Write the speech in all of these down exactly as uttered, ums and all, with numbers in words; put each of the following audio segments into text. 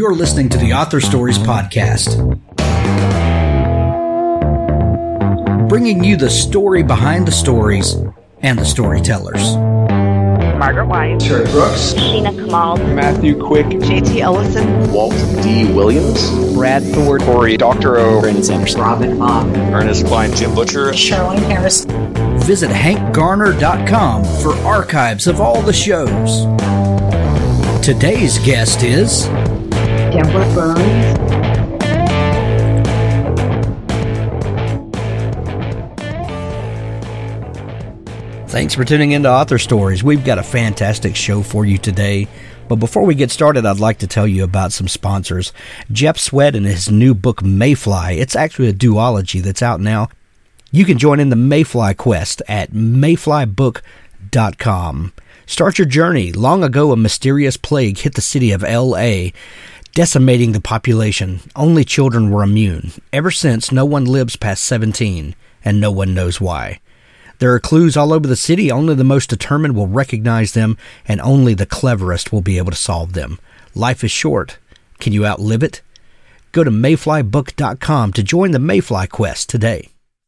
You're listening to the Author Stories Podcast, bringing you the story behind the stories and the storytellers. Margaret White, Terry Brooks, Sheena Kamal, Matthew Quick, J T Ellison, Walt D. Williams, Brad Thor, Corey, Doctor O, Brandon Sanders, Robin Mock, Ernest Klein, Tim Butcher, Sherwin Harris. Visit hank garner dot com for archives of all the shows. Today's guest is Deborah Burns, Thanks for tuning into Author Stories. We've got a fantastic show for you today. But before we get started, I'd like to tell you about some sponsors. Jeff Sweat and his new book, Mayfly. It's actually a duology that's out now. You can join in the Mayfly quest at mayfly book dot com. Start your journey. Long ago, a mysterious plague hit the city of L A, decimating the population. Only children were immune. Ever since, no one lives past seventeen, and no one knows why. There are clues all over the city. Only the most determined will recognize them, and only the cleverest will be able to solve them. Life is short. Can you outlive it? Go to mayfly book dot com to join the Mayfly quest today.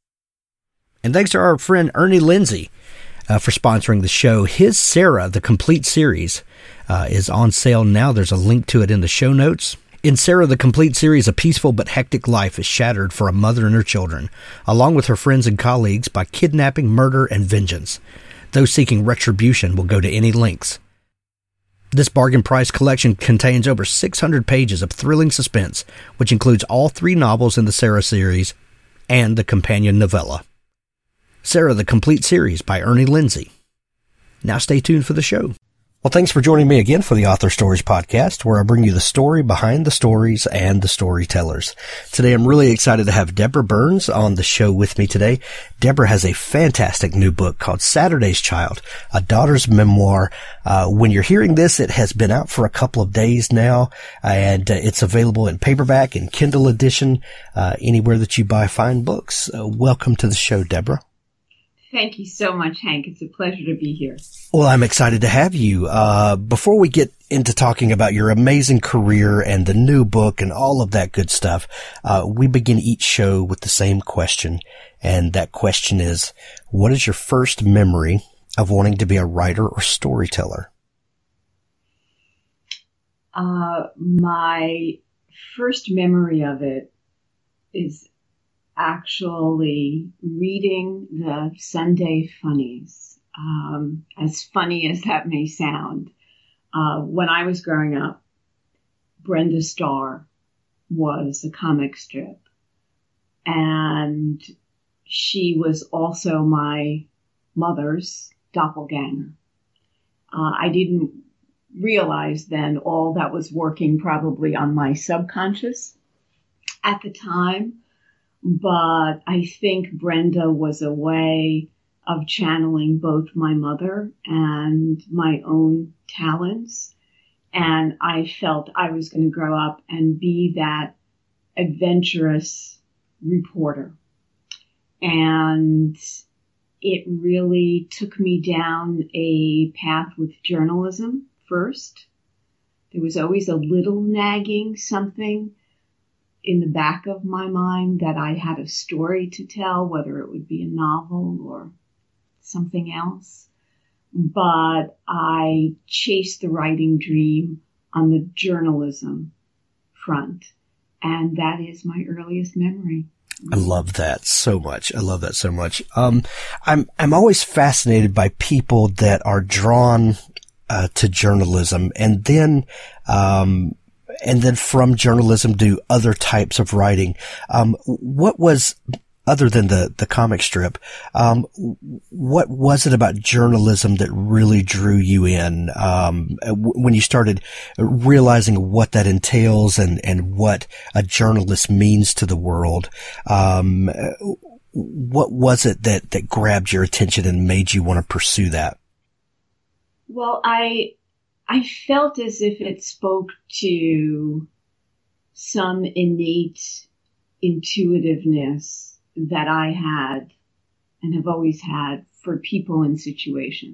And thanks to our friend Ernie Lindsay uh, for sponsoring the show. His Sarah, the Complete Series, uh, is on sale now. There's a link to it in the show notes. In Sarah, the Complete Series, a peaceful but hectic life is shattered for a mother and her children, along with her friends and colleagues, by kidnapping, murder, and vengeance. Those seeking retribution will go to any lengths. This bargain price collection contains over six hundred pages of thrilling suspense, which includes all three novels in the Sarah series and the companion novella. Sarah, the Complete Series by Ernie Lindsay. Now stay tuned for the show. Well, thanks for joining me again for the Author Stories Podcast, where I bring you the story behind the stories and the storytellers. Today, I'm really excited to have Deborah Burns on the show with me today. Deborah has a fantastic new book called Saturday's Child, A Daughter's Memoir. Uh, when you're hearing this, it has been out for a couple of days now, and uh, it's available in paperback and Kindle edition, uh, anywhere that you buy fine books. Uh, welcome to the show, Deborah. Thank you so much, Hank. It's a pleasure to be here. Well, I'm excited to have you. Uh, before we get into talking about your amazing career and the new book and all of that good stuff, uh, we begin each show with the same question. And that question is, what is your first memory of wanting to be a writer or storyteller? Uh, my first memory of it is actually reading the Sunday Funnies, um, as funny as that may sound. Uh, when I was growing up, Brenda Starr was a comic strip, and she was also my mother's doppelganger. Uh, I didn't realize then all that was working probably on my subconscious at the time. But I think Brenda was a way of channeling both my mother and my own talents. And I felt I was going to grow up and be that adventurous reporter. And it really took me down a path with journalism first. There was always a little nagging something in the back of my mind that I had a story to tell, whether it would be a novel or something else. But I chased the writing dream on the journalism front. And that is my earliest memory. I love that so much. I love that so much. Um, I'm, I'm always fascinated by people that are drawn, uh, to journalism and then, um, and then from journalism do other types of writing. Um, what was, other than the, the comic strip, um, what was it about journalism that really drew you in, um, w- when you started realizing what that entails and, and what a journalist means to the world? Um, what was it that, that grabbed your attention and made you want to pursue that? Well, I, I felt as if it spoke to some innate intuitiveness that I had and have always had for people and situations.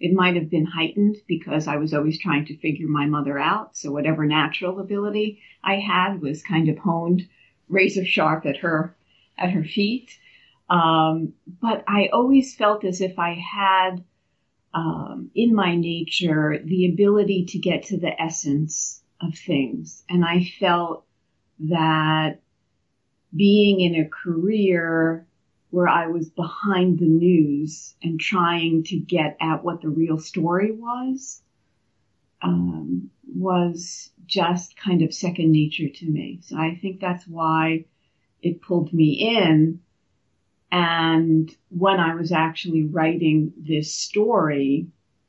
It might have been heightened because I was always trying to figure my mother out. So whatever natural ability I had was kind of honed razor sharp at her, at her feet. Um, but I always felt as if I had, um, in my nature, the ability to get to the essence of things. And I felt that being in a career where I was behind the news and trying to get at what the real story was, um, was just kind of second nature to me. So I think that's why it pulled me in. And when I was actually writing this story,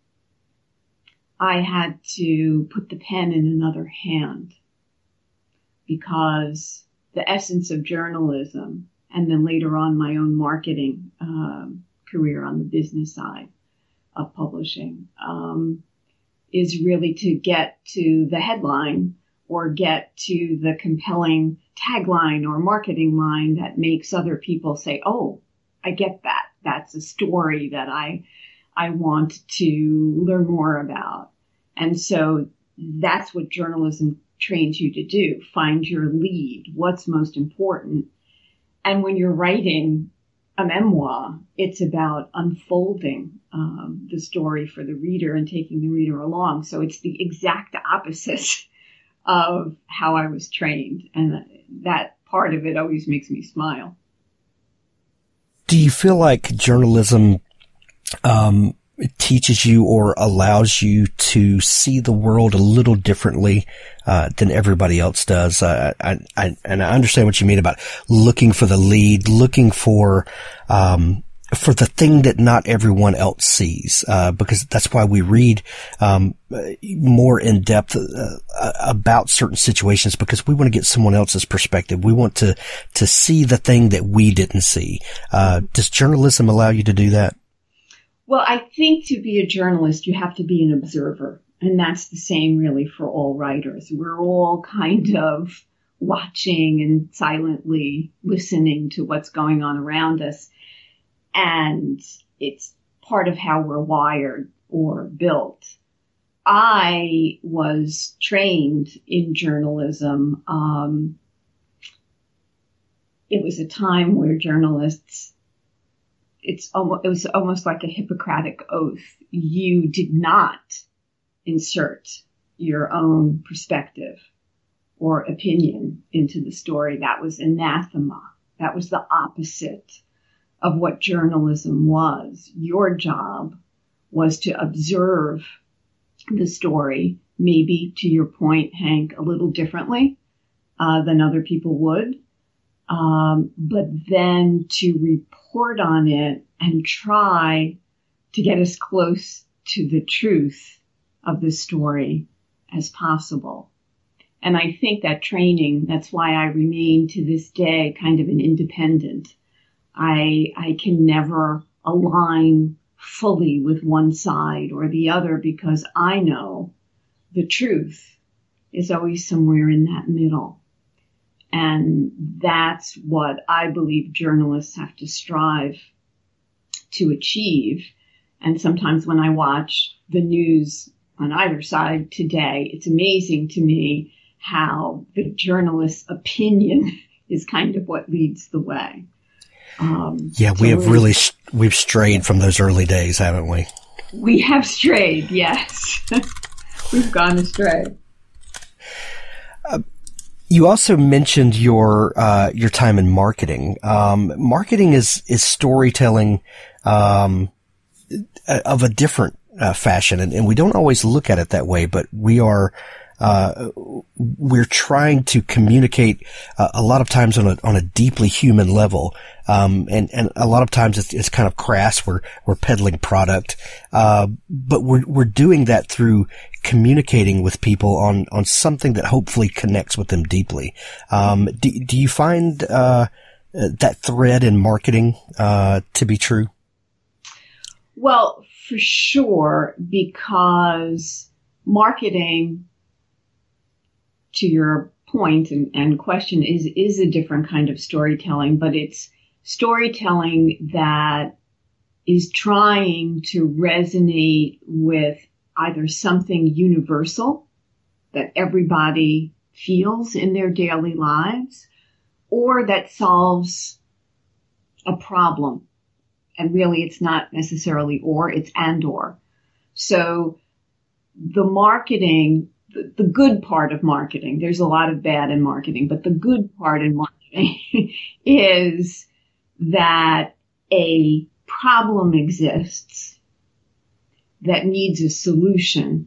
I had to put the pen in another hand, because the essence of journalism, and then later on my own marketing um, career on the business side of publishing, um, is really to get to the headline or get to the compelling tagline or marketing line that makes other people say, oh, I get that. That's a story that I, I want to learn more about. And so that's what journalism trains you to do. Find your lead. What's most important. And when you're writing a memoir, it's about unfolding um, the story for the reader and taking the reader along. So it's the exact opposite of how I was trained. And that part of it always makes me smile. Do you feel like journalism um, teaches you or allows you to see the world a little differently uh, than everybody else does? Uh, I, I, and I understand what you mean about looking for the lead, looking for um, for the thing that not everyone else sees, uh, because that's why we read um, more in depth uh, about certain situations, because we want to get someone else's perspective. We want to to see the thing that we didn't see. Uh, does journalism allow you to do that? Well, I think to be a journalist, you have to be an observer. And that's the same really for all writers. We're all kind of watching and silently listening to what's going on around us. And it's part of how we're wired or built. I was trained in journalism. Um, it was a time where journalists It's almost, it was almost like a Hippocratic oath. You did not insert your own perspective or opinion into the story. That was anathema. That was the opposite of what journalism was. Your job was to observe the story, maybe to your point, Hank, a little differently uh, than other people would. Um, but then to report on it and try to get as close to the truth of the story as possible. And I think that training, that's why I remain to this day kind of an independent. I, I can never align fully with one side or the other, because I know the truth is always somewhere in that middle. And that's what I believe journalists have to strive to achieve. And sometimes when I watch the news on either side today, it's amazing to me how the journalist's opinion is kind of what leads the way. Um, yeah, we so have really, we've strayed from those early days, haven't we? We have strayed, yes. We've gone astray. Uh, You also mentioned your uh, your time in marketing. Um, marketing is is storytelling um, of a different uh, fashion, and, and we don't always look at it that way. But we are uh, we're trying to communicate uh, a lot of times on a on a deeply human level, um, and and a lot of times it's, it's kind of crass. We're we're peddling product, uh, but we're we're doing that through communicating with people on, on something that hopefully connects with them deeply. Um, do, do you find, uh, that thread in marketing, uh, to be true? Well, for sure, because marketing, to your point and, and question, is, is a different kind of storytelling, but it's storytelling that is trying to resonate with either something universal that everybody feels in their daily lives, or that solves a problem. And really, it's not necessarily or, it's and or. So the marketing, the, the good part of marketing, there's a lot of bad in marketing, but the good part in marketing is that a problem exists that needs a solution.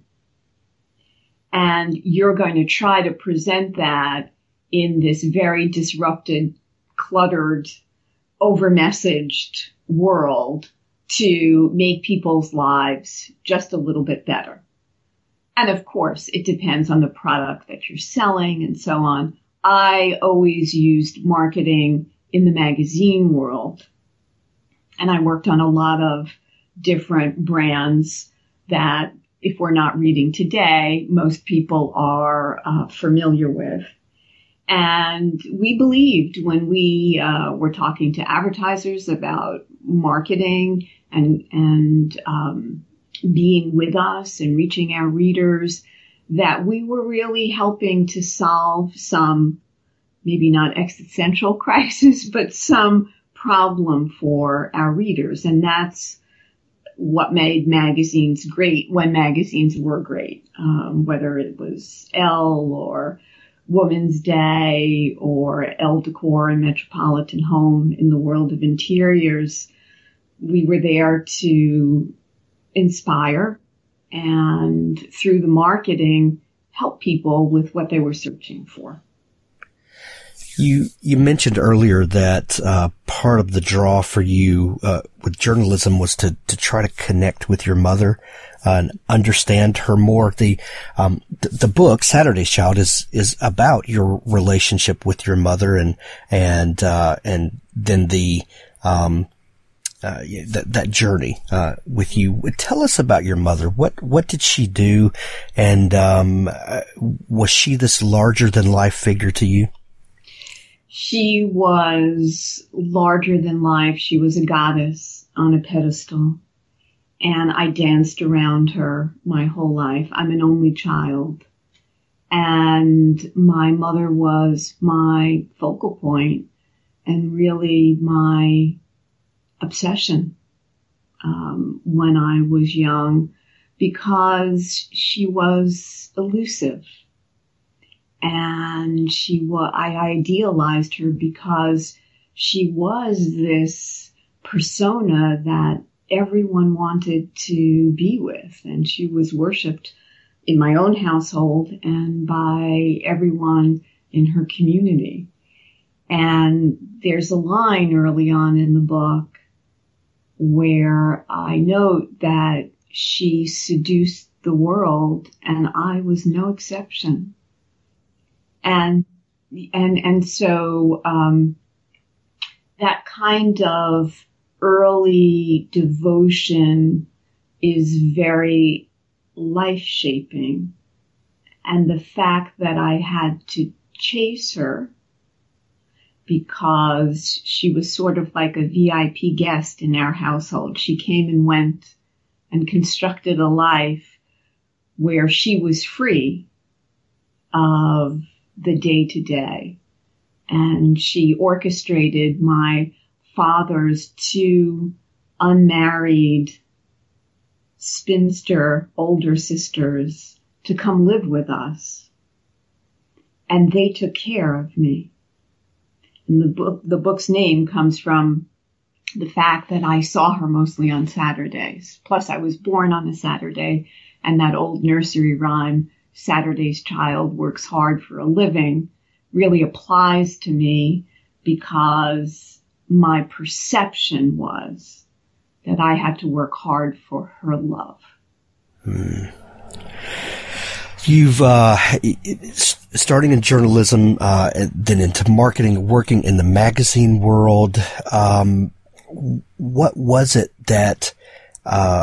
And you're going to try to present that in this very disrupted, cluttered, over-messaged world to make people's lives just a little bit better. And of course, it depends on the product that you're selling and so on. I always used marketing in the magazine world. And I worked on a lot of different brands that, if we're not reading today, most people are uh, familiar with. And we believed when we uh, were talking to advertisers about marketing and and um, being with us and reaching our readers, that we were really helping to solve some, maybe not existential crisis, but some problem for our readers. And that's what made magazines great when magazines were great, um, whether it was Elle or Woman's Day or Elle Decor and Metropolitan Home in the world of interiors. We were there to inspire and, through the marketing, help people with what they were searching for. You you mentioned earlier that uh, part of the draw for you uh, with journalism was to to try to connect with your mother uh, and understand her more. The um the, the book Saturday's Child is is about your relationship with your mother and and uh, and then the um uh, that that journey uh, with you. Tell us about your mother. What what did she do, and um uh, was she this larger than life figure to you? She was larger than life. She was a goddess on a pedestal. And I danced around her my whole life. I'm an only child. And my mother was my focal point and really my obsession um, when I was young, because she was elusive. And she was, I idealized her because she was this persona that everyone wanted to be with. And she was worshipped in my own household and by everyone in her community. And there's a line early on in the book where I note that she seduced the world, and I was no exception. And, and, and so, um, that kind of early devotion is very life-shaping. And the fact that I had to chase her because she was sort of like a V I P guest in our household. She came and went and constructed a life where she was free of the day-to-day. And she orchestrated my father's two unmarried spinster older sisters to come live with us. And they took care of me. And the book, the book's name comes from the fact that I saw her mostly on Saturdays. Plus, I was born on a Saturday, and that old nursery rhyme, Saturday's child works hard for a living, really applies to me because my perception was that I had to work hard for her love. Hmm. You've, uh, starting in journalism, uh, then into marketing, working in the magazine world. Um, what was it that, uh,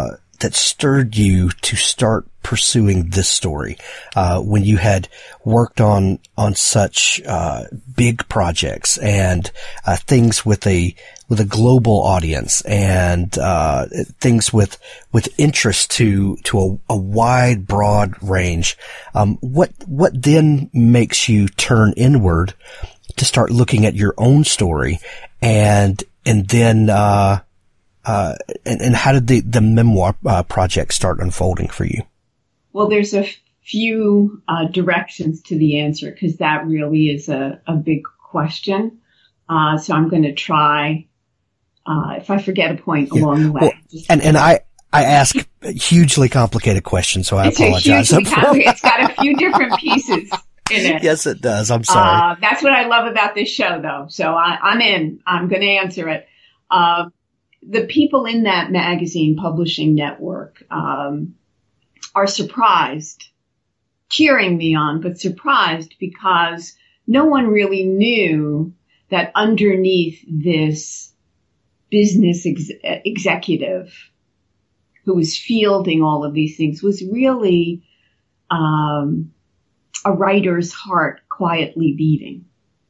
that stirred you to start pursuing this story, uh, when you had worked on, on such, uh, big projects and, uh, things with a, with a global audience and, uh, things with, with interest to, to a, a wide, broad range. Um, what, what then makes you turn inward to start looking at your own story and, and then, uh, uh, and, and how did the, the memoir, uh, project start unfolding for you? Well, there's a few uh, directions to the answer because that really is a, a big question. Uh, so I'm going to try, uh, if I forget a point yeah. along the way. Well, and, and I, I ask hugely complicated questions, so I it's apologize. A hugely complicated, it's got a few different pieces in it. Yes, it does. I'm sorry. Uh, that's what I love about this show, though. So I, I'm in. I'm going to answer it. Uh, the people in that magazine publishing network, um, are surprised, cheering me on, but surprised because no one really knew that underneath this business ex- executive who was fielding all of these things was really um, a writer's heart quietly beating.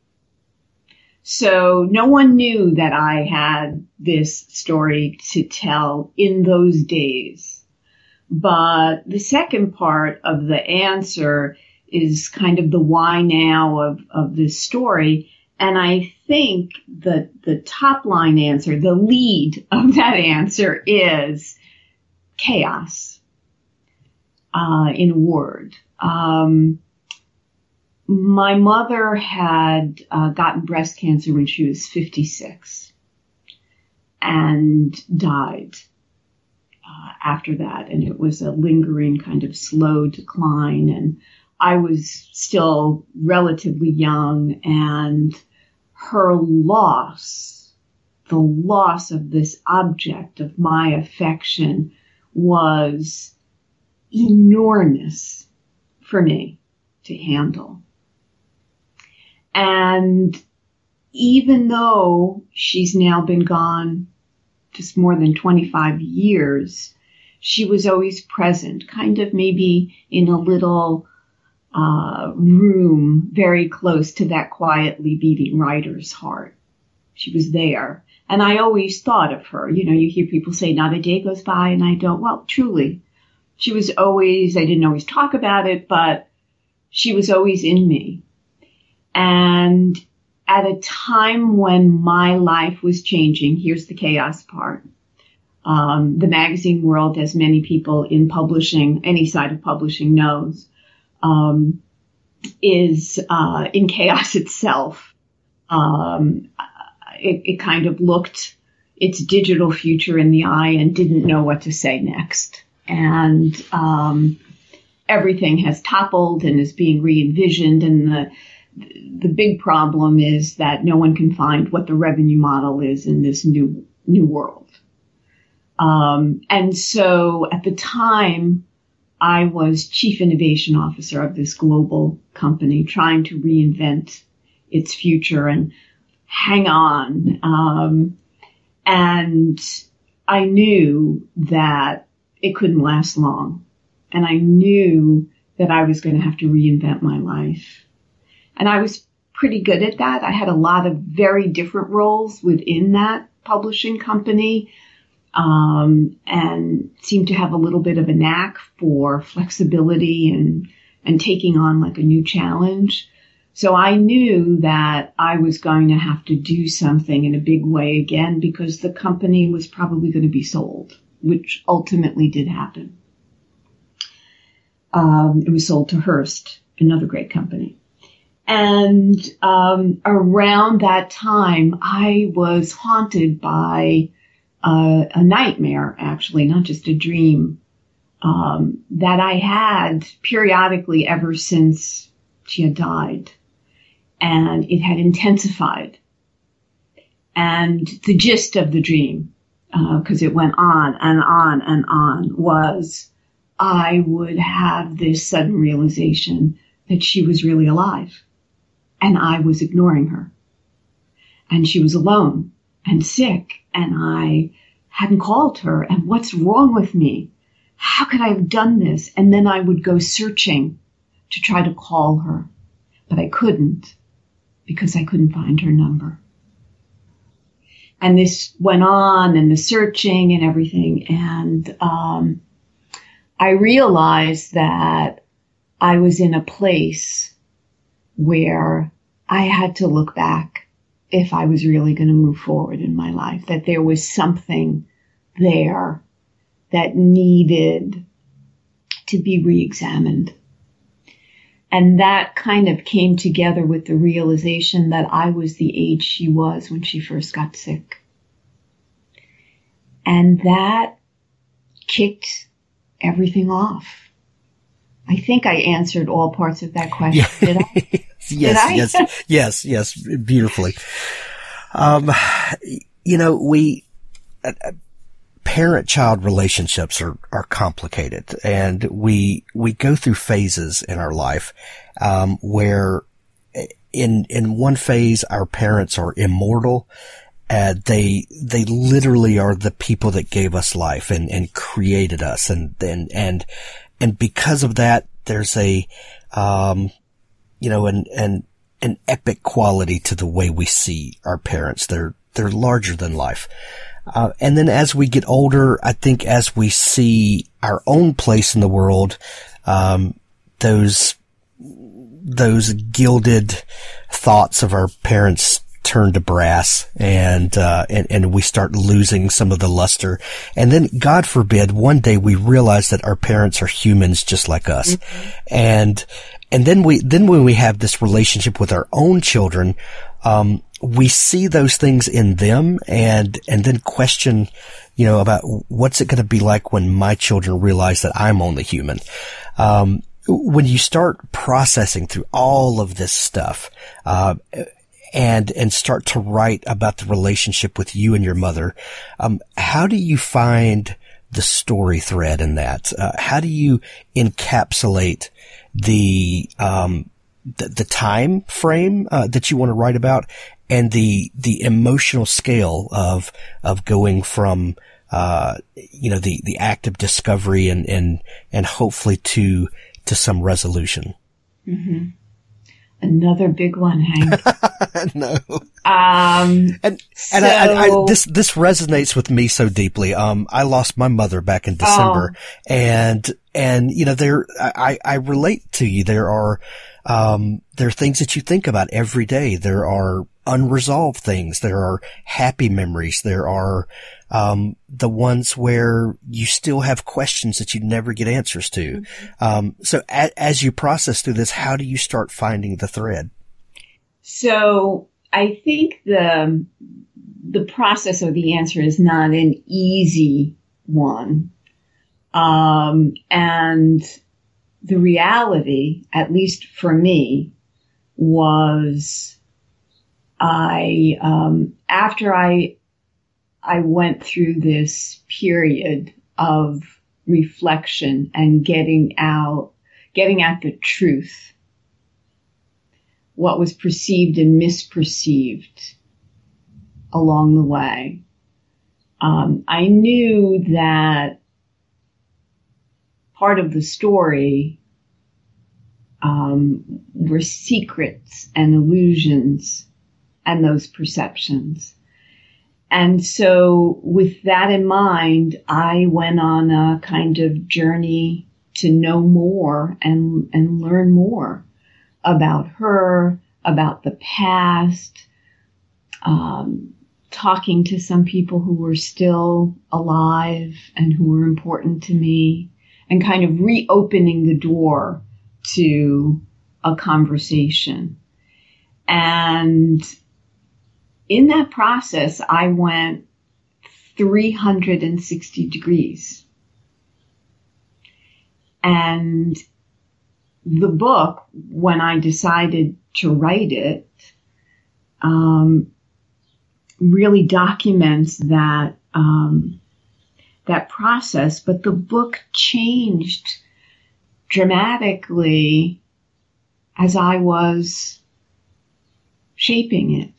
So no one knew that I had this story to tell in those days. But the second part of the answer is kind of the why now of, of this story. And I think that the top line answer, the lead of that answer is chaos, uh, in a word. Um, my mother had uh, gotten breast cancer when she was fifty-six and died. Uh, after that, and it was a lingering kind of slow decline, and I was still relatively young, and her loss, the loss of this object of my affection was enormous for me to handle. And even though she's now been gone just more than twenty-five years, she was always present, kind of maybe in a little uh, room very close to that quietly beating writer's heart. She was there. And I always thought of her. You know, you hear people say, not a day goes by and I don't. Well, truly, she was always, I didn't always talk about it, but she was always in me. And at a time when my life was changing, here's the chaos part. Um, the magazine world, as many people in publishing, any side of publishing knows, um, is uh, in chaos itself. Um, it, it kind of looked its digital future in the eye and didn't know what to say next. And um, everything has toppled and is being re-envisioned, and the The big problem is that no one can find what the revenue model is in this new new world. Um, and so at the time, I was chief innovation officer of this global company trying to reinvent its future and hang on. Um, and I knew that it couldn't last long. And I knew that I was going to have to reinvent my life. And I was pretty good at that. I had a lot of very different roles within that publishing company, um, and seemed to have a little bit of a knack for flexibility and, and taking on like a new challenge. So I knew that I was going to have to do something in a big way again because the company was probably going to be sold, which ultimately did happen. Um, it was sold to Hearst, another great company. And um, around that time, I was haunted by uh, a nightmare, actually, not just a dream, um, that I had periodically ever since she had died. And it had intensified. And the gist of the dream, because uh, it went on and on and on, was I would have this sudden realization that she was really alive. And I was ignoring her. And she was alone and sick. And I hadn't called her. And what's wrong with me? how could I have done this? And then I would go searching to try to call her, but I couldn't because I couldn't find her number. And this went on, and the searching and everything. And um, I realized that I was in a place where I had to look back if I was really going to move forward in my life, that there was something there that needed to be re-examined. And that kind of came together with the realization that I was the age she was when she first got sick. And that kicked everything off. I think I answered all parts of that question. Did I? yes, Did I? yes, yes, yes, beautifully. Um, you know, we, uh, parent-child relationships are, are complicated, and we, we go through phases in our life, um, where in, in one phase, our parents are immortal. Uh, they, they literally are the people that gave us life and, and created us. And, and, and, and because of that, there's a, um, you know, an, an, an epic quality to the way we see our parents. They're, they're larger than life. Uh, and then as we get older, I think as we see our own place in the world, um, those, those gilded thoughts of our parents turn to brass, and, uh, and, and we start losing some of the luster. And then, God forbid, one day we realize that our parents are humans just like us. Mm-hmm. And, and then we, then when we have this relationship with our own children, um, we see those things in them and, and then question, you know, about what's it going to be like when my children realize that I'm only human. Um, when you start processing through all of this stuff, uh, and, and start to write about the relationship with you and your mother, um, how do you find the story thread in that? Uh, how do you encapsulate the, um, the, the time frame, uh, that you want to write about, and the, the emotional scale of, of going from, uh, you know, the, the act of discovery and, and, and hopefully to, to some resolution? Mm-hmm. Another big one, Hank. No. Um, and, so, and I, I, I, this, this resonates with me so deeply. Um, I lost my mother back in December, oh. and, and, you know, there, I, I relate to you. There are, um, there are things that you think about every day. There are unresolved things. There are happy memories. There are, um, the ones where you still have questions that you never get answers to. Mm-hmm. Um, so a, as you process through this, how do you start finding the thread? So I think the, the process or the answer is not an easy one. Um, and the reality, at least for me, was I, um, after I, I went through this period of reflection and getting out, getting at the truth, what was perceived and misperceived along the way. Um, I knew that part of the story um, were secrets and illusions and those perceptions. And so with that in mind, I went on a kind of journey to know more and, and learn more about her, about the past, um, talking to some people who were still alive and who were important to me, and kind of reopening the door to a conversation. And in that process, I went three hundred sixty degrees. And the book, when I decided to write it, um, really documents that, um, that process. But the book changed dramatically as I was shaping it.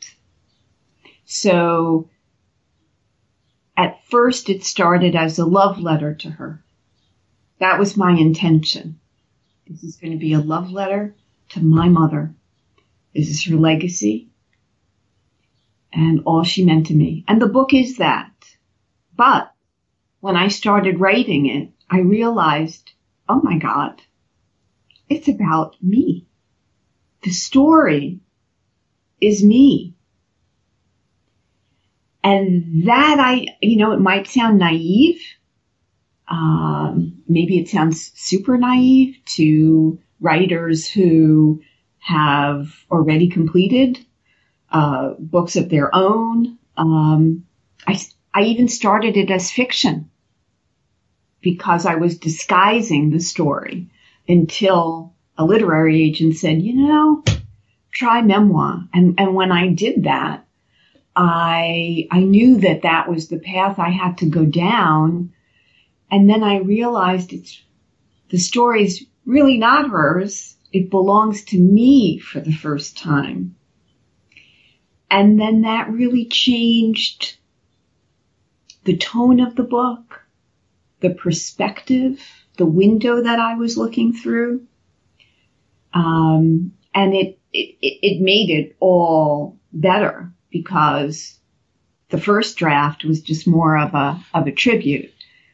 So at first it started as a love letter to her. That was my intention. This is going to be a love letter to my mother. This is her legacy and all she meant to me. And the book is that. But when I started writing it, I realized, oh my God, it's about me. The story is me. And that I, you know, it might sound naive. Um, maybe it sounds super naive to writers who have already completed uh, books of their own. Um, I, I even started it as fiction because I was disguising the story until a literary agent said, you know, try memoir. And, and when I did that, I, I knew that that was the path I had to go down. And then I realized it's, the story's really not hers. It belongs to me for the first time. And then that really changed the tone of the book, the perspective, the window that I was looking through. Um, and it, it, it made it all better because the first draft was just more of a, of a tribute.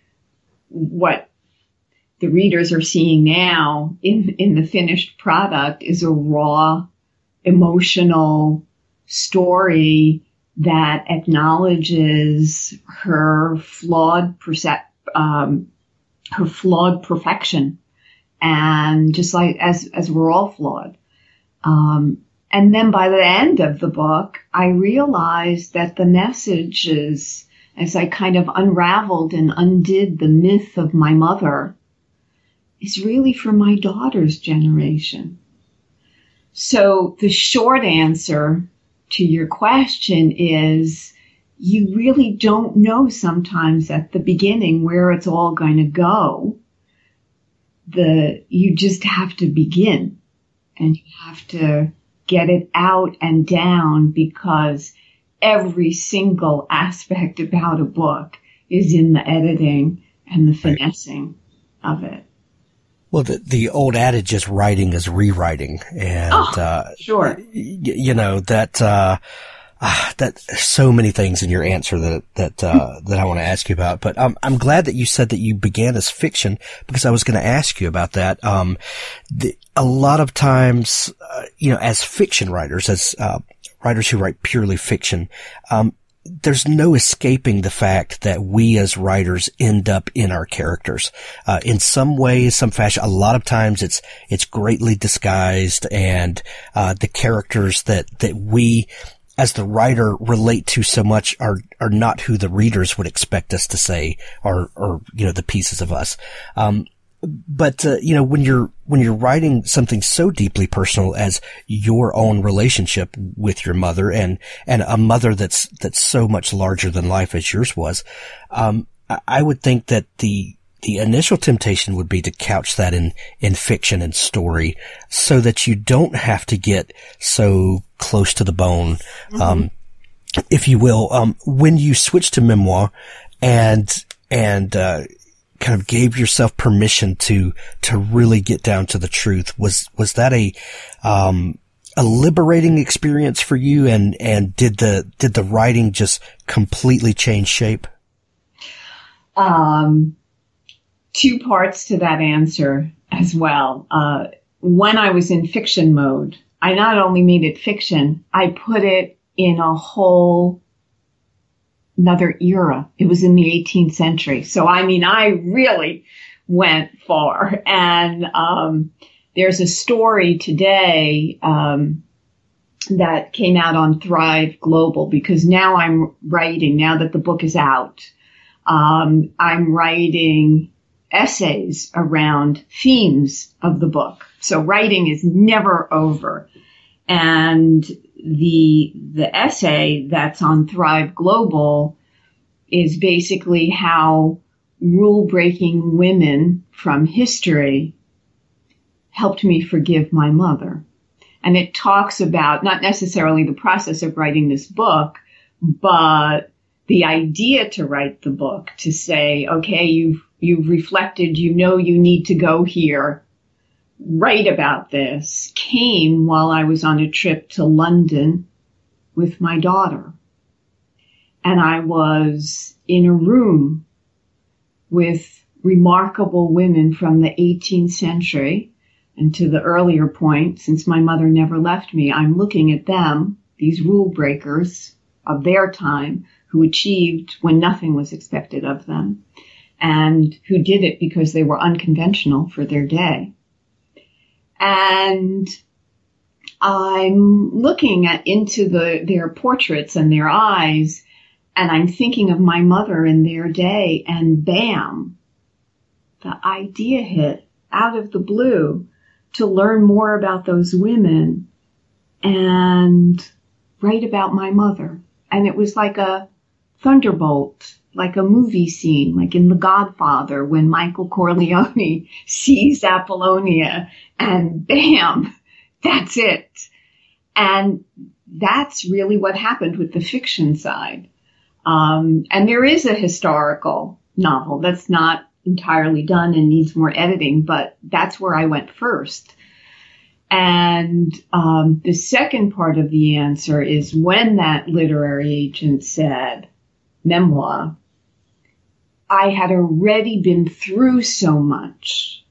What the readers are seeing now in, in the finished product is a raw, emotional story that acknowledges her flawed percep- um, her flawed perfection, and just like as as we're all flawed. Um, and then by the end of the book, I realized that the messages, as I kind of unraveled and undid the myth of my mother, is really for my daughter's generation. So the short answer to your question is you really don't know sometimes at the beginning where it's all going to go. The, you just have to begin and you have to get it out and down because every single aspect about a book is in the editing and the finessing right. of it. Well, the, the old adage is writing is rewriting. And, oh, uh, sure. y- you know, that, uh, uh, that so many things in your answer that, that, uh, that I want to ask you about. But I'm, I'm glad that you said that you began as fiction because I was going to ask you about that. Um, the, a lot of times, uh, you know, as fiction writers, as, uh, writers who write purely fiction, um, there's no escaping the fact that we as writers end up in our characters, uh, in some way, some fashion. A lot of times it's, it's greatly disguised and, uh, the characters that, that we as the writer relate to so much are, are not who the readers would expect us to say or, or, you know, the pieces of us. Um, But, uh, you know, when you're, when you're writing something so deeply personal as your own relationship with your mother and, and a mother that's, that's so much larger than life as yours was, um, I would think that the, the initial temptation would be to couch that in, in fiction and story so that you don't have to get so close to the bone, mm-hmm. um, if you will. Um, when you switch to memoir and, and, uh, kind of gave yourself permission to, to really get down to the truth. Was, was that a, um, a liberating experience for you? And, and did the, did the writing just completely change shape? Um, two parts to that answer as well. Uh, when I was in fiction mode, I not only made it fiction, I put it in a whole another era. It was in the eighteenth century. So, I mean, I really went far. And um, there's a story today um, that came out on Thrive Global because now I'm writing, now that the book is out, um, I'm writing essays around themes of the book. So writing is never over. And the the essay that's on Thrive Global is basically how rule-breaking women from history helped me forgive my mother. And it talks about not necessarily the process of writing this book, but the idea to write the book, to say, okay, you've you've reflected, you know you need to go here, write about this, came while I was on a trip to London with my daughter. And I was in a room with remarkable women from the eighteenth century. And to the earlier point, since my mother never left me, I'm looking at them, these rule breakers of their time, who achieved when nothing was expected of them, and who did it because they were unconventional for their day. And I'm looking at into the their portraits and their eyes, and I'm thinking of my mother in their day, and bam, the idea hit out of the blue to learn more about those women and write about my mother. And it was like a thunderbolt, like a movie scene, like in The Godfather, when Michael Corleone sees Apollonia, and bam, that's it. And that's really what happened with the fiction side. Um, and there is a historical novel that's not entirely done and needs more editing, but that's where I went first. And um, the second part of the answer is when that literary agent said memoir, I had already been through so much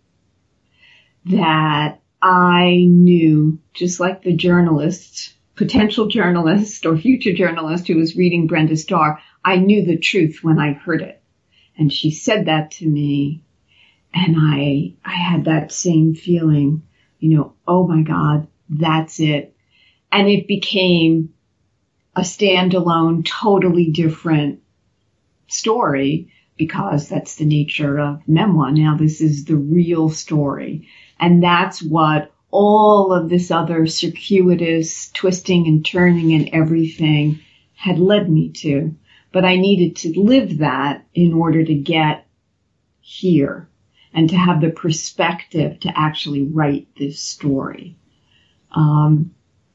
that I knew, just like the journalist, potential journalist or future journalist who was reading Brenda Starr, I knew the truth when I heard it. And she said that to me, and I I had that same feeling, you know, oh my God, that's it. And it became a standalone, totally different story, because that's the nature of memoir. Now this is the real story. And that's what all of this other circuitous twisting and turning and everything had led me to. But I needed to live that in order to get here and to have the perspective to actually write this story. Um,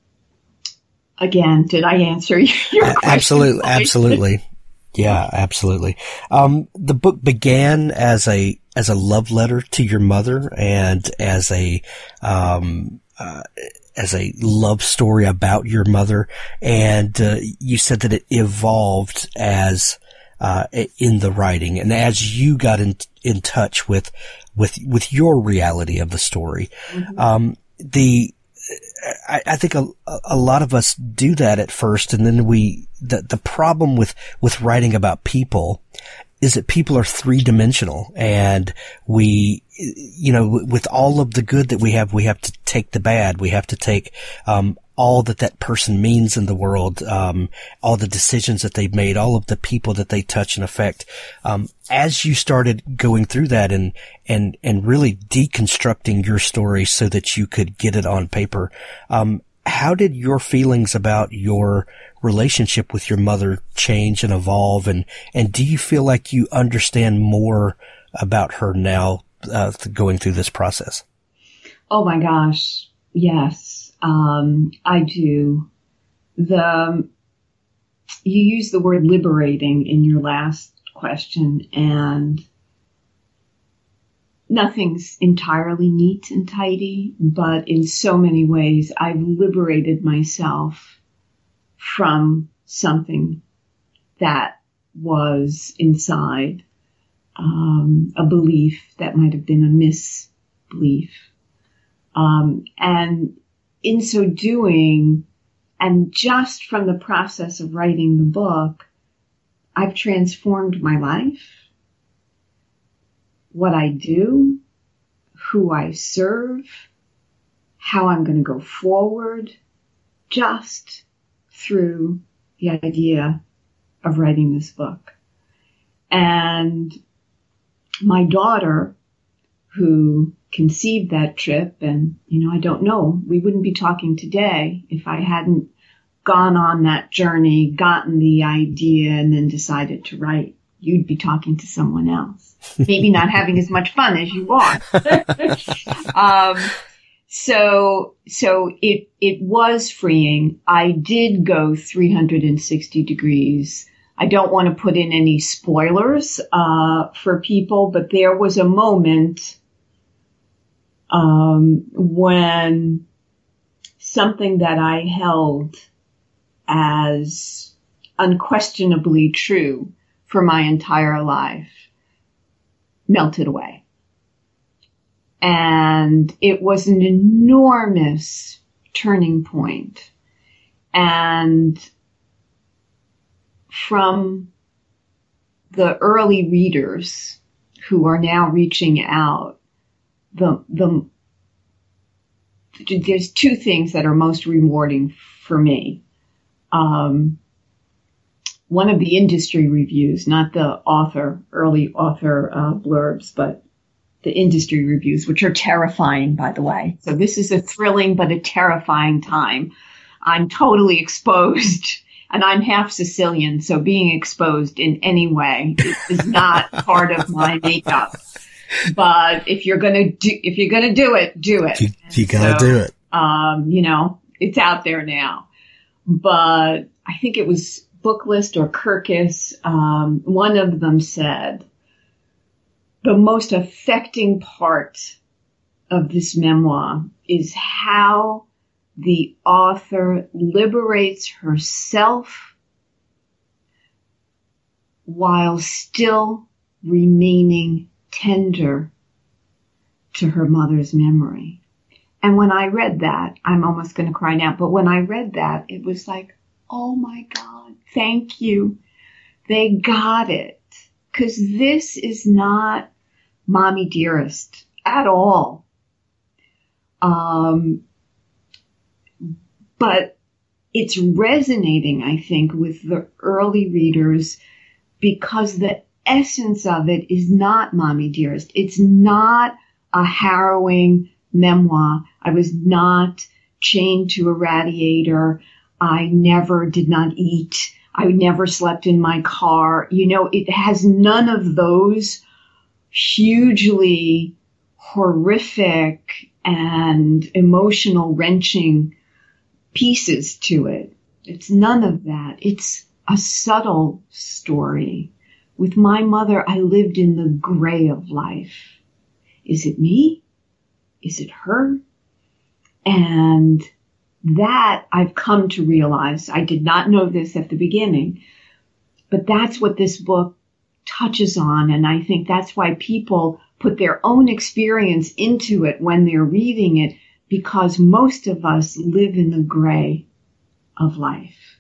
again, did I answer your question? Absolutely, absolutely. Yeah, absolutely. Um, the book began as a as a love letter to your mother and as a um, uh, as a love story about your mother, and uh, you said that it evolved as uh, in the writing, and as you got in in touch with with with your reality of the story. Mm-hmm. Um, the I, I think a, a lot of us do that at first, and then we the the problem with with writing about people is that people are three dimensional, and we, you know, with all of the good that we have, we have to take the bad. We have to take, um, all that that person means in the world, um, all the decisions that they've made, all of the people that they touch and affect. Um, as you started going through that and, and, and really deconstructing your story so that you could get it on paper, um, how did your feelings about your relationship with your mother change and evolve? And, and do you feel like you understand more about her now, uh, going through this process? Oh my gosh. Yes. Um, I do. The, you used the word liberating in your last question, and nothing's entirely neat and tidy, but in so many ways I've liberated myself from something that was inside, um, a belief that might have been a misbelief. Um, and in so doing, and just from the process of writing the book, I've transformed my life, what I do, who I serve, how I'm going to go forward, just through the idea of writing this book. And my daughter, who conceived that trip, and, you know, I don't know, we wouldn't be talking today if I hadn't gone on that journey, gotten the idea, and then decided to write. You'd be talking to someone else. Maybe not having as much fun as you are. um, so, so it, it was freeing. I did go three hundred sixty degrees. I don't want to put in any spoilers uh, for people, but there was a moment um, when something that I held as unquestionably true for my entire life melted away. And it was an enormous turning point. And from the early readers who are now reaching out, the, the, there's two things that are most rewarding for me. Um, one of the industry reviews, not the author, early author uh, blurbs, but the industry reviews, which are terrifying, by the way. So this is a thrilling but a terrifying time. I'm totally exposed, and I'm half Sicilian, so being exposed in any way is not part of my makeup. But if you're gonna do, if you're gonna do it, do it. You, you gotta so, do it. Um, you know, it's out there now. But I think it was Booklist or Kirkus. Um, one of them said, the most affecting part of this memoir is how the author liberates herself while still remaining tender to her mother's memory. And when I read that, I'm almost going to cry now, but when I read that, it was like, oh my God, thank you. They got it. Because this is not Mommy Dearest at all. Um, but it's resonating, I think, with the early readers because the essence of it is not Mommy Dearest. It's not a harrowing memoir. I was not chained to a radiator. I never did not eat. I never slept in my car. You know, it has none of those hugely horrific and emotional wrenching pieces to it. It's none of that. It's a subtle story. With my mother, I lived in the gray of life. Is it me? Is it her? And that I've come to realize. I did not know this at the beginning, but that's what this book touches on. And I think that's why people put their own experience into it when they're reading it, because most of us live in the gray of life.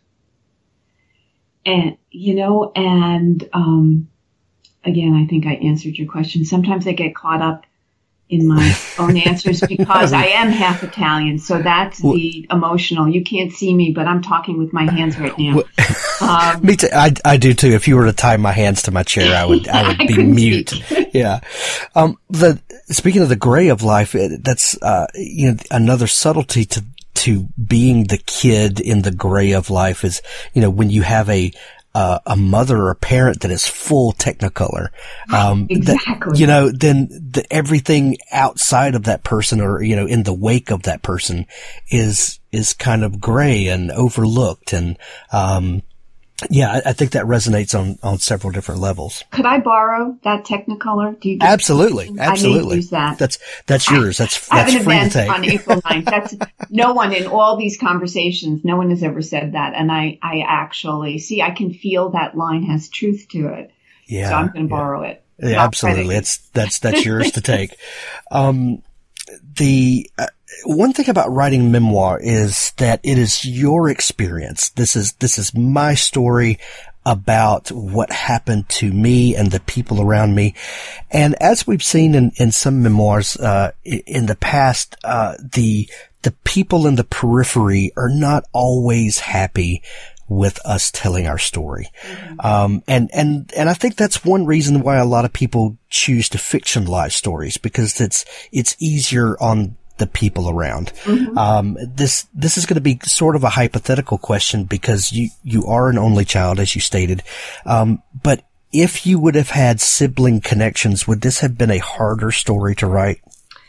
And, you know, and, um, again, I think I answered your question. Sometimes I get caught up in my own answers because I am half Italian. So that's the emotional. You can't see me, but I'm talking with my hands right now. Um, Me too. I, I do too. If you were to tie my hands to my chair, I would, I would I be mute. Yeah. Um, the, speaking of the gray of life, it, that's, uh, you know, another subtlety to, to being the kid in the gray of life is, you know, when you have a, Uh, a mother or a parent that is full Technicolor, um, exactly. that, you know, then the, everything outside of that person or, you know, in the wake of that person is, is kind of gray and overlooked. And, um, yeah, I, I think that resonates on, on several different levels. Could I borrow that Technicolor? Do you absolutely. Absolutely. I may use that. That's, that's yours. That's, I that's have an free event to take. on April ninth. That's no one in all these conversations. No one has ever said that. And I, I actually see, I can feel that line has truth to it. Yeah. So I'm going to yeah. borrow it. Yeah, Not absolutely. credit. It's, that's, that's yours to take. Um, the, uh, one thing about writing memoir is that it is your experience. This is, this is my story about what happened to me and the people around me. And as we've seen in, in some memoirs, uh, in the past, uh, the, the people in the periphery are not always happy with us telling our story. Mm-hmm. Um, and, and, and I think that's one reason why a lot of people choose to fictionalize stories, because it's, it's easier on the people around. Mm-hmm. Um, this, this is going to be sort of a hypothetical question because you, you are an only child, as you stated. Um, but if you would have had sibling connections, would this have been a harder story to write?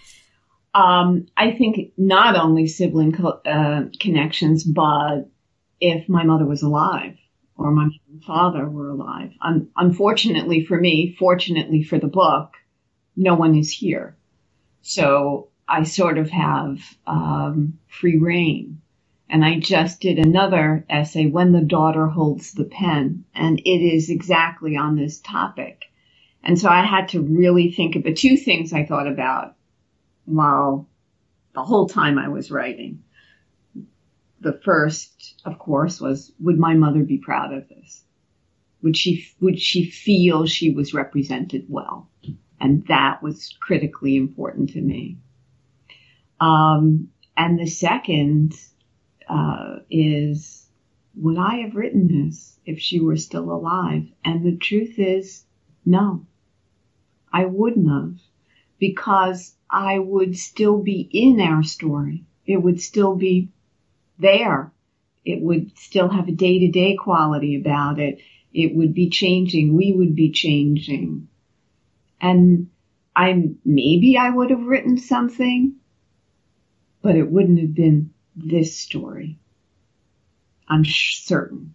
Um, I think not only sibling co- uh, connections, but if my mother was alive, or my father were alive. Un- unfortunately for me, fortunately for the book, no one is here. So I sort of have um, free reign. And I just did another essay, When the Daughter Holds the Pen, and it is exactly on this topic. And so I had to really think about two things I thought about while the whole time I was writing. The first, of course, was, would my mother be proud of this? Would she, would she feel she was represented well? And that was critically important to me. Um, and the second, uh, is, would I have written this if she were still alive? And the truth is, no, I wouldn't have, because I would still be in our story. It would still be there. It would still have a day-to-day quality about it. It would be changing. We would be changing. And I, maybe I would have written something, but it wouldn't have been this story. I'm certain.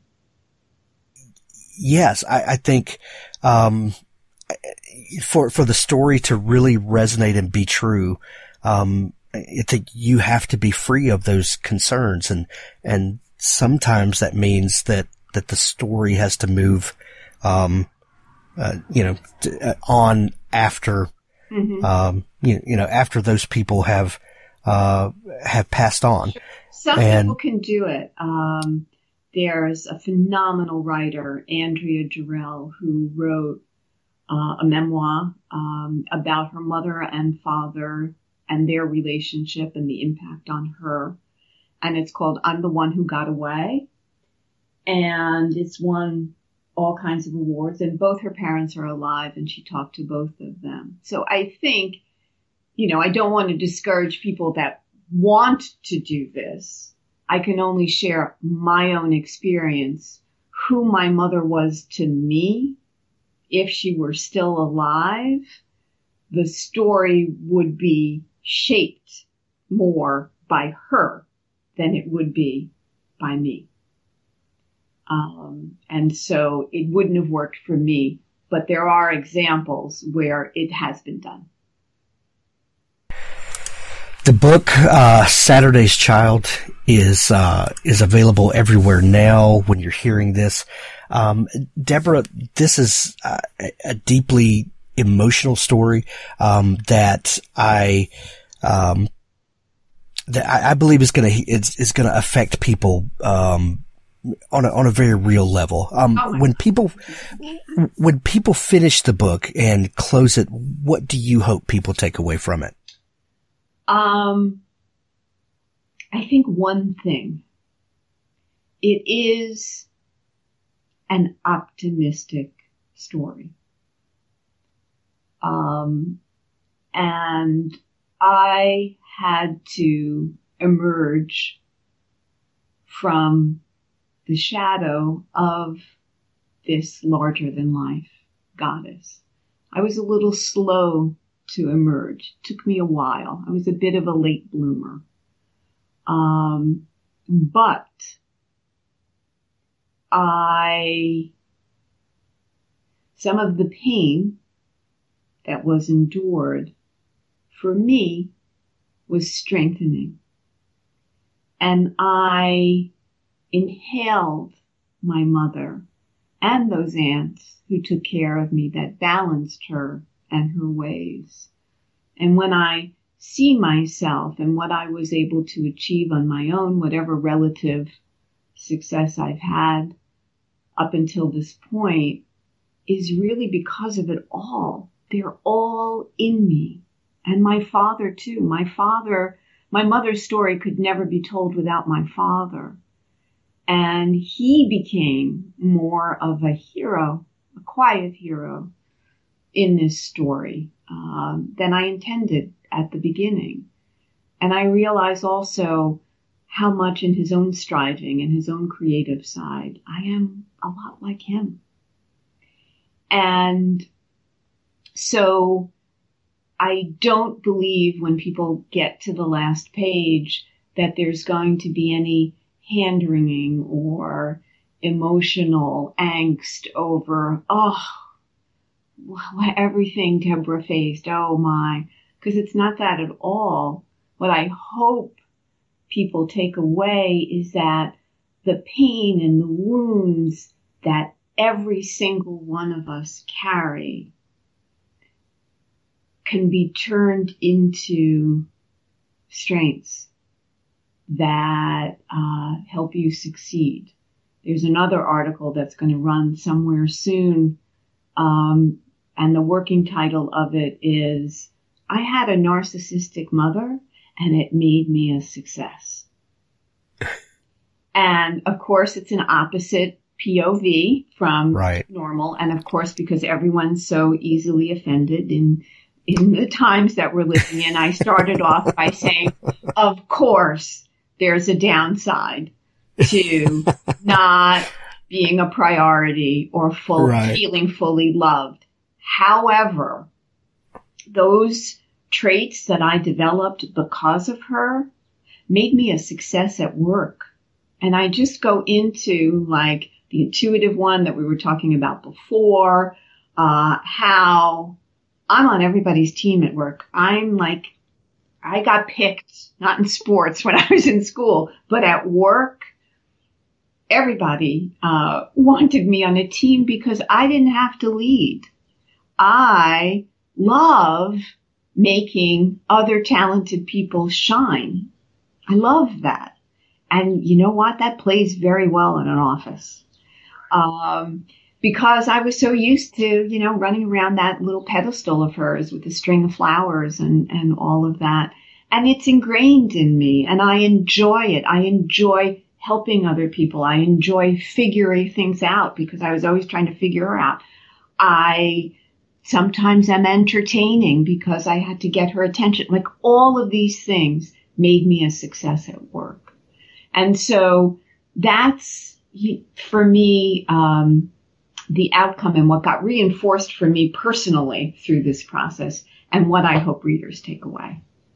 Yes, I, I think, um, for, for the story to really resonate and be true, um, I think you have to be free of those concerns. And, and sometimes that means that, that the story has to move, um, uh, you know, t- uh, on after, mm-hmm. um, you, you know, after those people have, uh, have passed on. Some and, people can do it. Um, there's a phenomenal writer, Andrea Jarrell, who wrote uh, a memoir um, about her mother and father and their relationship and the impact on her. And it's called I'm the One Who Got Away. And it's won all kinds of awards. And both her parents are alive, and she talked to both of them. So I think, you know, I don't want to discourage people that want to do this. I can only share my own experience, who my mother was to me. If she were still alive, the story would be shaped more by her than it would be by me. Um, and so it wouldn't have worked for me, but there are examples where it has been done. The book, uh, Saturday's Child is, uh, is available everywhere now when you're hearing this. Um, Deborah, this is uh, a deeply emotional story, um, that I, um, that I, I believe is gonna, is, is gonna affect people, um, on a, on a very real level. Um, oh when people, when people finish the book and close it, what do you hope people take away from it? Um, I think one thing, it is an optimistic story. Um, and I had to emerge from the shadow of this larger than life goddess. I was a little slow to emerge. It took me a while. I was a bit of a late bloomer. Um, but I, some of the pain that was endured for me was strengthening. And I inhaled my mother and those aunts who took care of me, that balanced her and her ways. And when I see myself and what I was able to achieve on my own, whatever relative success I've had up until this point, is really because of it all. They're all in me. And my father too. My father, my mother's story could never be told without my father. And he became more of a hero, a quiet hero in this story um, than I intended at the beginning. And I realize also how much in his own striving and his own creative side, I am a lot like him. And so I don't believe when people get to the last page that there's going to be any hand-wringing or emotional angst over, oh, wh- everything Deborah faced. Oh my, because it's not that at all. What I hope people take away is that the pain and the wounds that every single one of us carry can be turned into strengths that uh, help you succeed. There's another article that's going to run somewhere soon, um, and the working title of it is, I had a narcissistic mother and it made me a success. And of course, it's an opposite P O V from right. normal. And of course, because everyone's so easily offended in in the times that we're living in, I started off by saying, of course, there's a downside to not being a priority or full, right. feeling fully loved. However, those traits that I developed because of her made me a success at work. And I just go into like the intuitive one that we were talking about before, uh, how I'm on everybody's team at work. I'm like, I got picked, not in sports when I was in school, but at work, everybody uh, wanted me on a team because I didn't have to lead. I love making other talented people shine. I love that. And you know what? That plays very well in an office. Um, because I was so used to, you know, running around that little pedestal of hers with a string of flowers and, and all of that. And it's ingrained in me and I enjoy it. I enjoy helping other people. I enjoy figuring things out because I was always trying to figure her out. I sometimes am entertaining because I had to get her attention. Like all of these things made me a success at work. And so that's, for me, um, the outcome and what got reinforced for me personally through this process and what I hope readers take away.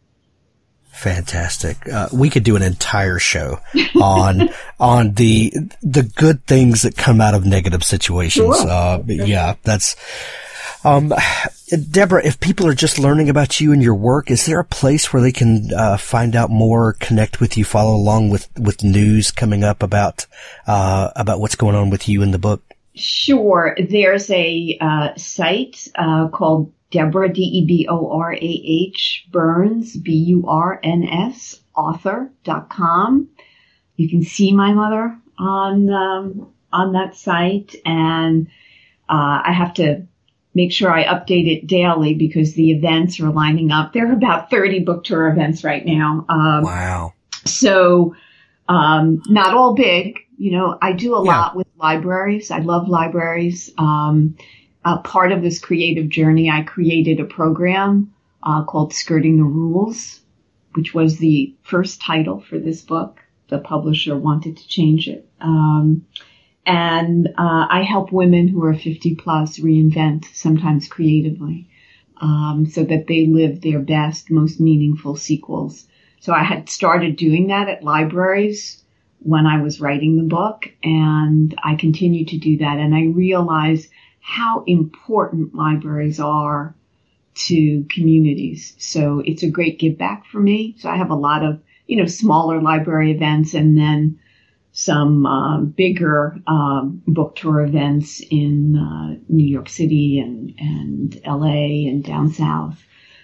Fantastic. Uh, we could do an entire show on, on the, the good things that come out of negative situations. Sure. Uh, yeah, that's, um, Deborah, if people are just learning about you and your work, is there a place where they can, uh, find out more, connect with you, follow along with, with news coming up about, uh, about what's going on with you in the book? Sure. There's a, uh, site, uh, called Deborah, D E B O R A H, Burns, B U R N S, author dot com. You can see my mother on, um, on that site. And, uh, I have to make sure I update it daily because the events are lining up. There are about thirty book tour events right now. Um, wow. So, um, not all big. You know, I do a Yeah. lot with libraries. I love libraries. Um, uh, part of this creative journey, I created a program uh, called Skirting the Rules, which was the first title for this book. The publisher wanted to change it. Um, and uh, I help women who are fifty plus reinvent, sometimes creatively, um, so that they live their best, most meaningful sequels. So I had started doing that at libraries when I was writing the book, and I continue to do that. And I realize how important libraries are to communities. So it's a great give back for me. So I have a lot of, you know, smaller library events and then some uh, bigger um, book tour events in uh, New York City and, and L A and down south.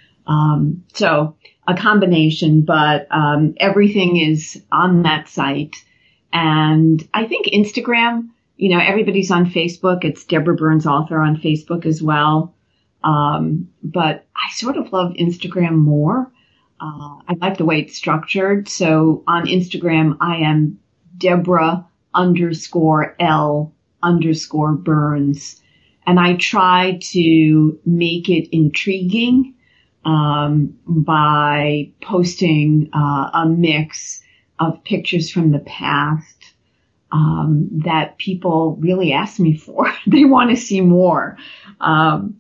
Um, so a combination, but um, everything is on that site. And I think Instagram, you know, everybody's on Facebook. It's Deborah Burns Author on Facebook as well. Um, but I sort of love Instagram more. Uh, I like the way it's structured. So on Instagram, I am Deborah underscore L underscore Burns. And I try to make it intriguing um, by posting uh, a mix of pictures from the past um, that people really ask me for. They want to see more. Um,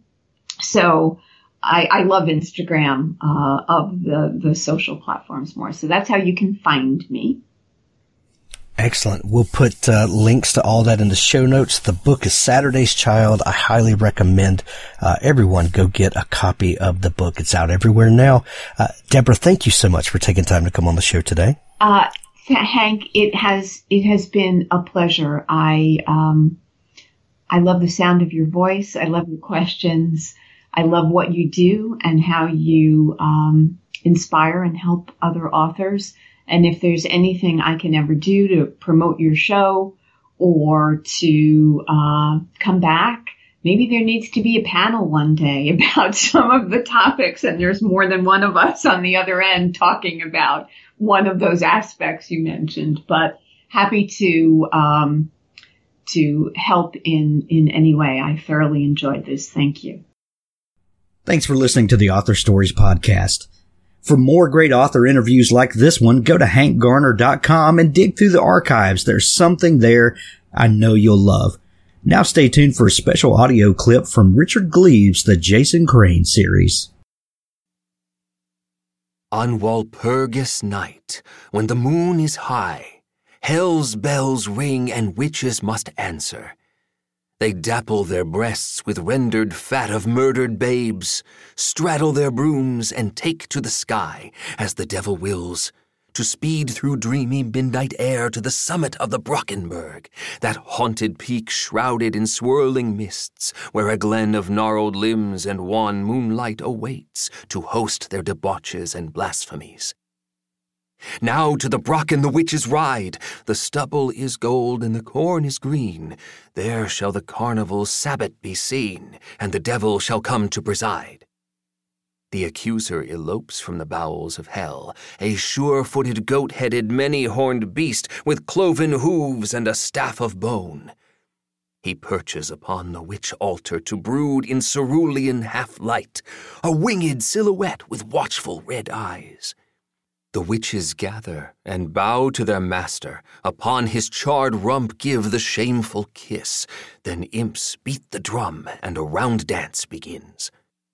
so I, I love Instagram uh, of the, the social platforms more. So that's how you can find me. Excellent. We'll put uh, links to all that in the show notes. The book is Saturday's Child. I highly recommend uh, everyone go get a copy of the book. It's out everywhere now. Uh, Deborah, thank you so much for taking time to come on the show today. Uh, Hank, it has it has been a pleasure. I um, I love the sound of your voice. I love your questions. I love what you do and how you um, inspire and help other authors. And if there's anything I can ever do to promote your show or to uh, come back, maybe there needs to be a panel one day about some of the topics, and there's more than one of us on the other end talking about one of those aspects you mentioned. But happy to um, to help in, in any way. I thoroughly enjoyed this. Thank you. Thanks for listening to the Author Stories podcast. For more great author interviews like this one, go to hank garner dot com and dig through the archives. There's something there I know you'll love. Now stay tuned for a special audio clip from Richard Gleaves' The Jason Crane series. On Walpurgis night, when the moon is high, hell's bells ring and witches must answer. They dapple their breasts with rendered fat of murdered babes, straddle their brooms and take to the sky, as the devil wills, to speed through dreamy midnight air to the summit of the Brockenberg, that haunted peak shrouded in swirling mists, where a glen of gnarled limbs and wan moonlight awaits to host their debauches and blasphemies. Now to the Brocken the witches ride. The stubble is gold and the corn is green. There shall the carnival sabbat be seen, and the devil shall come to preside. The accuser elopes from the bowels of hell, a sure-footed, goat-headed, many-horned beast with cloven hooves and a staff of bone. He perches upon the witch altar to brood in cerulean half-light, a winged silhouette with watchful red eyes. The witches gather and bow to their master, upon his charred rump give the shameful kiss, then imps beat the drum and a round dance begins.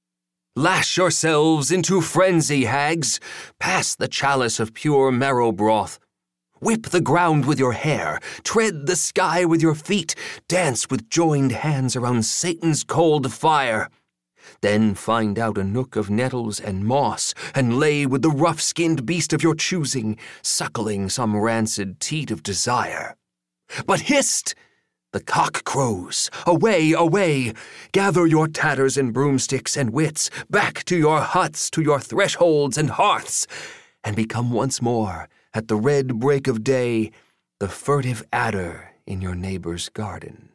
Lash yourselves into frenzy, hags, pass the chalice of pure marrow broth. Whip the ground with your hair, tread the sky with your feet, dance with joined hands around Satan's cold fire. Then find out a nook of nettles and moss, and lay with the rough-skinned beast of your choosing, suckling some rancid teat of desire. But hist! The cock crows. Away, away! Gather your tatters and broomsticks and wits, back to your huts, to your thresholds and hearths, and become once more, at the red break of day, the furtive adder in your neighbor's garden.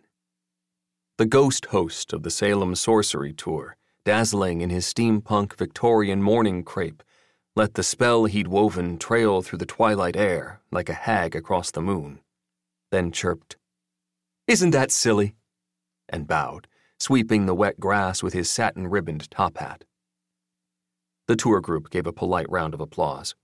The ghost host of the Salem Sorcery Tour, dazzling in his steampunk Victorian morning crepe, let the spell he'd woven trail through the twilight air like a hag across the moon, then chirped, "Isn't that silly?" and bowed, sweeping the wet grass with his satin-ribboned top hat. The tour group gave a polite round of applause.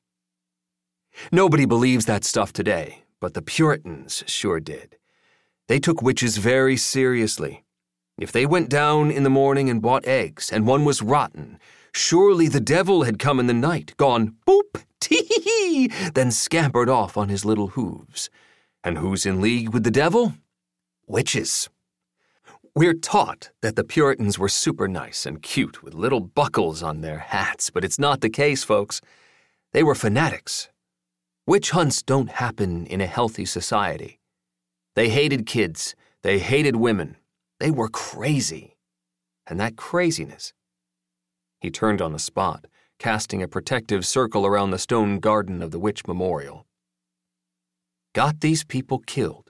Nobody believes that stuff today, but the Puritans sure did. They took witches very seriously. If they went down in the morning and bought eggs, and one was rotten, surely the devil had come in the night, gone boop, tee-hee-hee, then scampered off on his little hooves. And who's in league with the devil? Witches. We're taught that the Puritans were super nice and cute with little buckles on their hats, but it's not the case, folks. They were fanatics. Witch hunts don't happen in a healthy society. They hated kids. They hated women. They were crazy. And that craziness. He turned on the spot, casting a protective circle around the stone garden of the witch memorial. Got these people killed